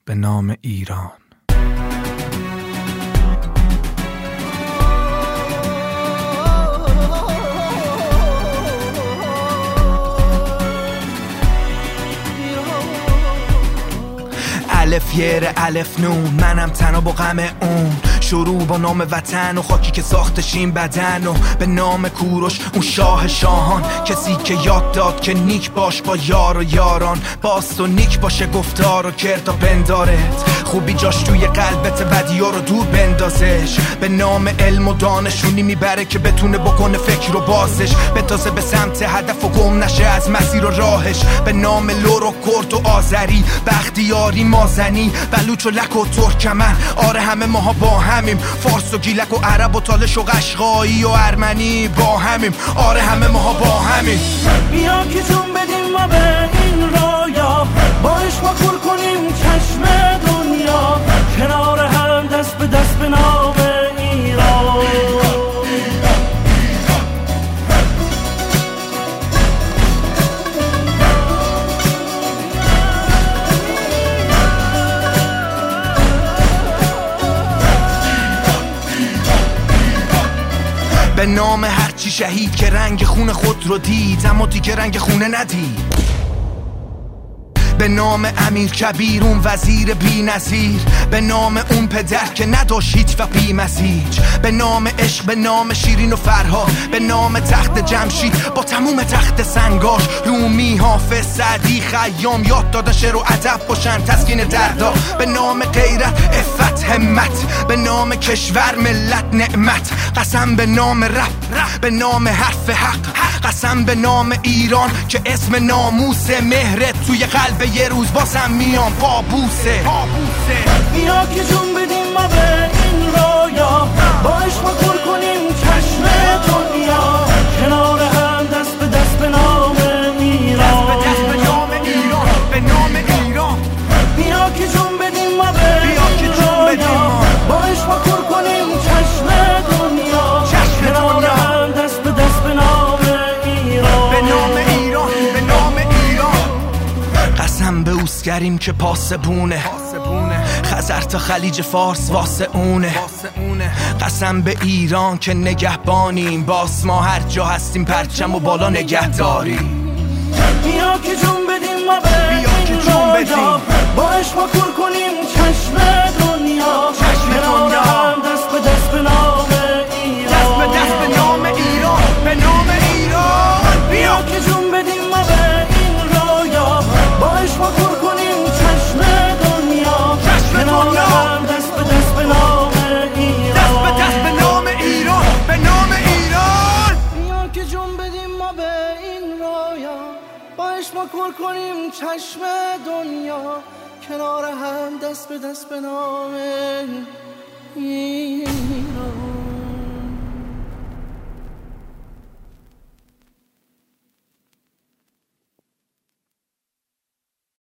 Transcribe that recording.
به نام ایران. الف یر الف نون، منم تنها با غم اون. شروع با نام وطن و خاکی که ساختش این بدن، و به نام کوروش اون شاه شاهان، کسی که یاد داد که نیک باش با یار و یاران، باست و نیک باشه گفتار و کرد و بندارت، خوبی جاش توی قلبت بدیا رو دور بندازش. به نام علم و دانشونی میبره که بتونه بکنه فکر و بازش، بتازه به سمت هدف و گم نشه از مسیر و راهش. به نام لور و کرد و آذری، بختیاری مازنی، بلوچ و لک و ترکمن، آره همه ماها با همیم. فارس و گیلک و عرب و تالش و قشقایی و ارمنی با همیم، آره همه ماها با همیم. بیا که جون بدیم ما به این رایا، با عشق ما پر کنیم چشم دنیا، کنار هم دست به دست به نام ایران. به نام هرچی شهید که رنگ خون خود رو دید اما دیگه رنگ خونه ندید. به نام امیر کبیر اون وزیر بی نظیر، به نام اون پدر که نداشت هیچ و بی مسیج. به نام عشق، به نام شیرین و فرهاد، به نام تخت جمشید با تموم تخت سنگاش. رومی، حافظ، سعدی، خیام یاد دادن شعر و ادب باشن تسکین دردا. به نام غیرت، عفت، همت، به نام کشور، ملت، نعمت. قسم به نام رب، به نام حرف حق، قسم به نام ایران که اسم ناموس مهرت توی قلب یه روز بازم میام قابوسه. بیا که جون بدیم ما به این رایا، با عشق ما پر کنیم چشم دنیا، کنار هم دست به دست به نام ایران. دست به دست به نام ایران، به نام ایران. بیا که جون بدیم ما به این رایا، با عشق ما پر کنیم چشم دنیا، کنار هم دست به دست به نام ایران. به نام ایران، به نام ایران. قسم به اوسگریم که پاسبونه، خزر تا خلیج فارس واسه اونه. قسم به ایران که نگهبانیم، باس ما هر جا هستیم پرچم و بالا نگه داریم. بیا که جون بدیم ما به این رایا، با عشق ما پر کنیم چشم دنیا، کنار هم دست به دست به نام ایران. دست به دست به نام ایران، به نام ایران. بیا که جون بدیم ما به این رایا، با عشق ما پر کنیم چشم دنیا، کنار هم دست به دست به نام ایران. دست به دست به نام ایران، به نام ایران. بیا که جون بدیم ما به این رایا، با عشق ما پر کنیم چشم دنیا، کنار هم دست به دست به نام ایران.